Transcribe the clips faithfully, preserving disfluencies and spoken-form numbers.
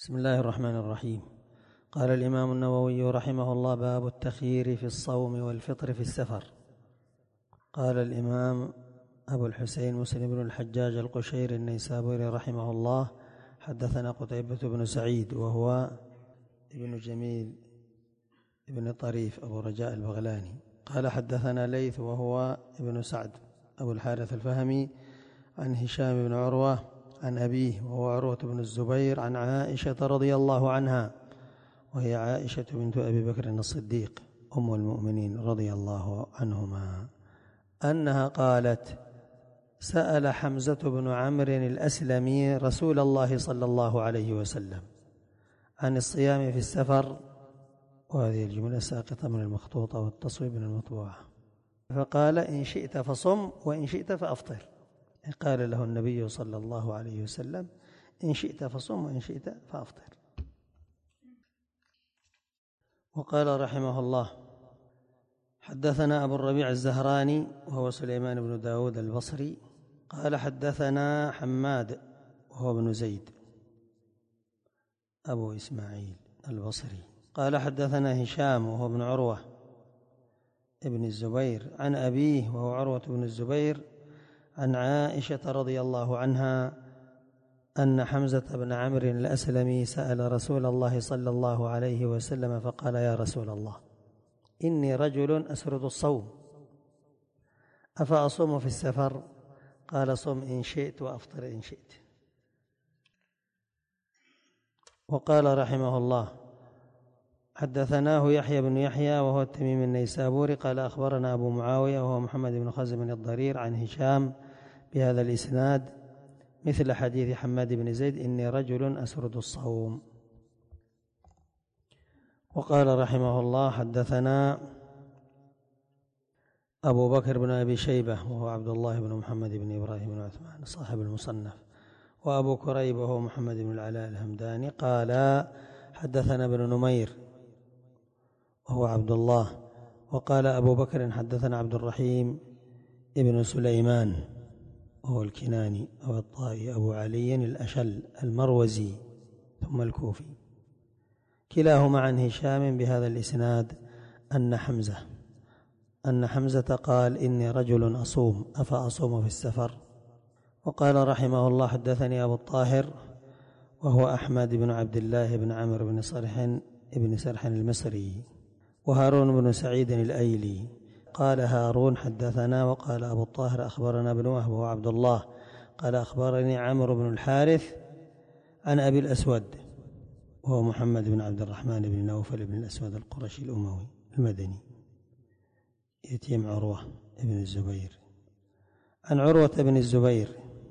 بسم الله الرحمن الرحيم. قال الإمام النووي رحمه الله: باب التخيير في الصوم والفطر في السفر. قال الإمام أبو الحسين مسلم بن الحجاج القشيري النيسابوري رحمه الله: حدثنا قتيبة بن سعيد وهو ابن جميل ابن طريف أبو رجاء البغلاني. قال حدثنا ليث وهو ابن سعد أبو الحارث الفهمي عن هشام بن عروة عن أبيه وهو عروة بن الزبير عن عائشة رضي الله عنها، وهي عائشة بنت أبي بكر الصديق أم المؤمنين رضي الله عنهما، أنها قالت: سأل حمزة بن عمرو الأسلمي رسول الله صلى الله عليه وسلم عن الصيام في السفر، وهذه الجملة ساقطة من المخطوطة والتصويب من المطبوعة، فقال: إن شئت فصم وإن شئت فأفطر. قال له النبي صلى الله عليه وسلم: إن شئت فصم وإن شئت فأفطر. وقال رحمه الله: حدثنا أبو الربيع الزهراني وهو سليمان بن داود البصري قال حدثنا حماد وهو ابن زيد أبو إسماعيل البصري قال حدثنا هشام وهو ابن عروة ابن الزبير عن أبيه وهو عروة بن الزبير عن عائشة رضي الله عنها أن حمزة بن عمرو الأسلمي سأل رسول الله صلى الله عليه وسلم فقال: يا رسول الله، إني رجل أسرد الصوم أفأصوم في السفر؟ قال: صم إن شئت وأفطر إن شئت. وقال رحمه الله: حدثناه يحيى بن يحيى وهو التميمي النيسابوري قال أخبرنا أبو معاوية وهو محمد بن خزم الضرير عن هشام بهذا الإسناد مثل حديث حماد بن زيد: إني رجل أسرد الصوم. وقال رحمه الله: حدثنا أبو بكر بن أبي شيبة وهو عبد الله بن محمد بن إبراهيم بن عثمان صاحب المصنف، وأبو كريب وهو محمد بن العلاء الهمداني قال حدثنا ابن نمير وهو عبد الله. وقال أبو بكر حدثنا عبد الرحيم ابن سليمان وهو الكناني أو الطائي أبو علي الأشل المروزي ثم الكوفي، كلاهما عن هشام بهذا الإسناد أن حمزة أن حمزة قال: إني رجل أصوم أفأصوم في السفر. وقال رحمه الله: حدثني أبو الطاهر وهو أحمد بن عبد الله بن عمرو بن صرح بن سرح المصري، وهارون بن سعيد الأيلي. قال هارون حدثنا، وقال أبو الطاهر أخبرنا ابن وهب وهو عبد الله قال أخبرني عمرو بن الحارث عن أبي الأسود وهو محمد بن عبد الرحمن بن نوفل بن الأسود القرشي الأموي المدني يتيم عروة بن الزبير عن عروة بن الزبير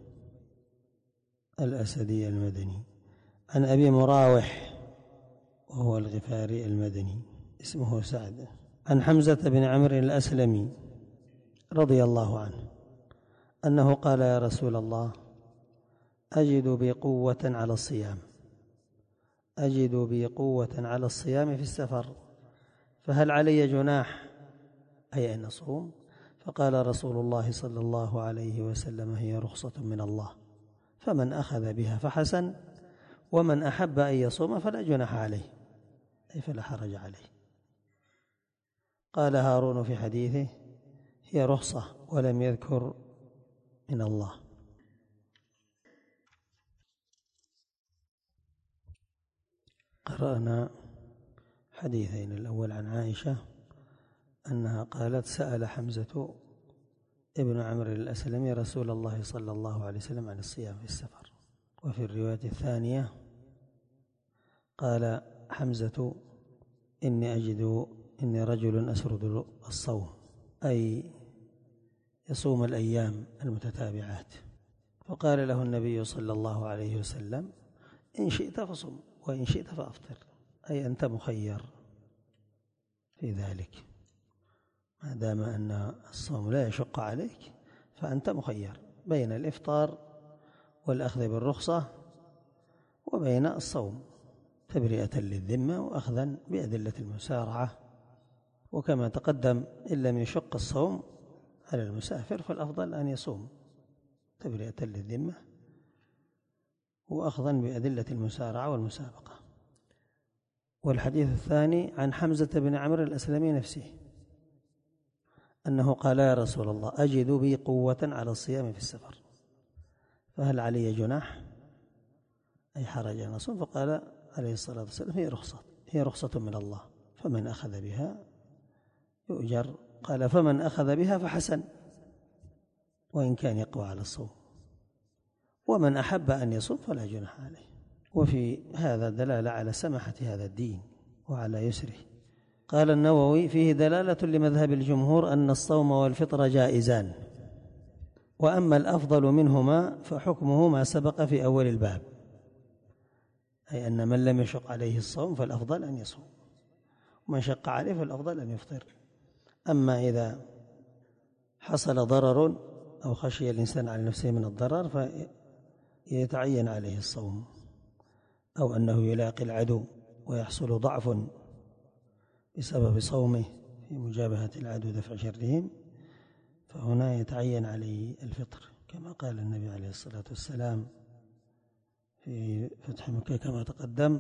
الأسدي المدني عن أبي مراوح وهو الغفاري المدني اسمه سعد عن حمزة بن عمرو الأسلمي رضي الله عنه أنه قال: يا رسول الله، أجد بي قوة على الصيام أجد بي قوة على الصيام في السفر، فهل علي جناح أي أن أصوم؟ فقال رسول الله صلى الله عليه وسلم: هي رخصة من الله، فمن أخذ بها فحسن، ومن أحب أن يصوم فلا جناح عليه أي فلا حرج عليه. قال هارون في حديثه: هي رخصة، ولم يذكر من الله. قرأنا حديثين، الأول عن عائشة أنها قالت: سأل حمزة ابن عمرو الأسلمي رسول الله صلى الله عليه وسلم عن الصيام في السفر. وفي الرواية الثانية قال حمزة: إني أجد إني رجل أسرد الصوم أي يصوم الأيام المتتابعات. فقال له النبي صلى الله عليه وسلم: إن شئت فصم وإن شئت فأفطر، أي أنت مخير في ذلك، ما دام أن الصوم لا يشق عليك فأنت مخير بين الإفطار والأخذ بالرخصة وبين الصوم تبرئة للذمة وأخذا بأدلة المسارعة. وكما تقدم إن لم يشق الصوم على المسافر فالأفضل أن يصوم تبرئة للذمة وأخذا بأدلة المسارعة والمسابقة. والحديث الثاني عن حمزة بن عمرو الأسلمي نفسه أنه قال: يا رسول الله، أجد بي قوة على الصيام في السفر، فهل علي جناح أي حرج أن أصوم؟ فقال عليه الصلاة والسلام: هي رخصة هي رخصة من الله، فمن أخذ بها يؤجر. قال: فمن أخذ بها فحسن، وإن كان يقوى على الصوم، ومن أحب أن يصوم فلا جناح عليه. وفي هذا دلالة على سماحة هذا الدين وعلى يسره. قال النووي: فيه دلالة لمذهب الجمهور أن الصوم والفطر جائزان، وأما الأفضل منهما فحكمه ما سبق في أول الباب، أي أن من لم يشق عليه الصوم فالأفضل أن يصوم، ومن شق عليه فالأفضل أن يفطر. أما إذا حصل ضرر أو خشي الإنسان على نفسه من الضرر فيتعين عليه الصوم، أو أنه يلاقي العدو ويحصل ضعف بسبب صومه في مجابهة العدو دفع شرهم، فهنا يتعين عليه الفطر، كما قال النبي عليه الصلاة والسلام في فتح مكة كما تقدم: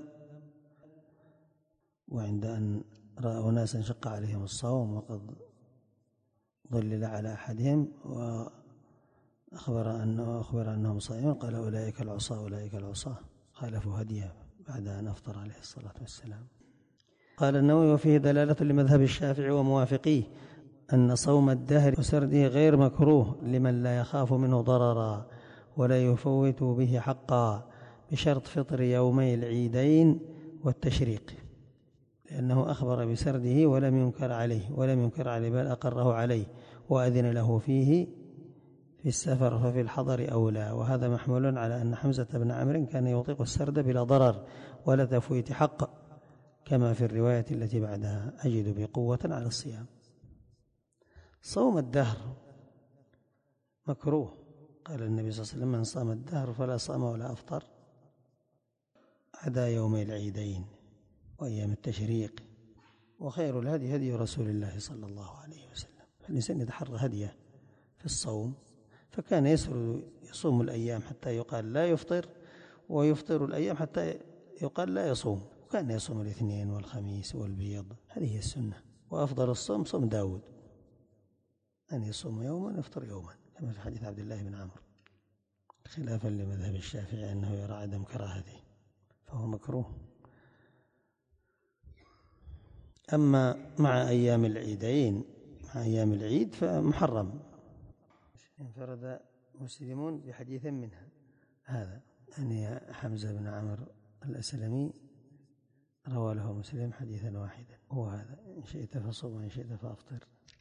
وعند أن رأى ناسا شق عليهم الصوم وقد ظلل على أحدهم وأخبر أنه أخبر أنهم صائمون، قال: أولئك العصاة أولئك العصاة، خالفوا هديه بعد أن أفطر عليه الصلاة والسلام. قال النووي: وفيه دلالة لمذهب الشافعي وموافقيه أن صوم الدهر وسرده غير مكروه لمن لا يخاف منه ضررا ولا يفوت به حقا، بشرط فطر يومي العيدين والتشريق، لأنه أخبر بسرده ولم ينكر عليه ولم ينكر عليه بل أقره عليه، وأذن له فيه في السفر، ففي الحضر أولى. وهذا محمول على أن حمزة بن عمرو كان يطيق السرد بلا ضرر ولا تفويت حق، كما في الرواية التي بعدها: أجد بقوة على الصيام. صوم الدهر مكروه، قال النبي صلى الله عليه وسلم: من صام الدهر فلا صام ولا أفطر عدا يومي العيدين وأيام التشريق، وخير الهدي هدي رسول الله صلى الله عليه وسلم. فالإنسان يتحرى هديه في الصوم، فكان يسر يصوم الأيام حتى يقال لا يفطر، ويفطر الأيام حتى يقال لا يصوم، وكان يصوم الاثنين والخميس والبيض. هذه هي السنة. وأفضل الصوم صوم داود، أن يصوم يوما يفطر يوما، كما في حديث عبد الله بن عمرو، خلافا لمذهب الشافعي أنه يرى عدم كراهته، فهو مكروه. أما مع أيام العيدين مع أيام العيد فمحرم. انفرد مسلمون بحديث منها هذا، أن حمزة بن عمرو الأسلمي روى له مسلم حديثا واحدا، هو هذا: إن شئت فصوم وإن شئت فأفطر.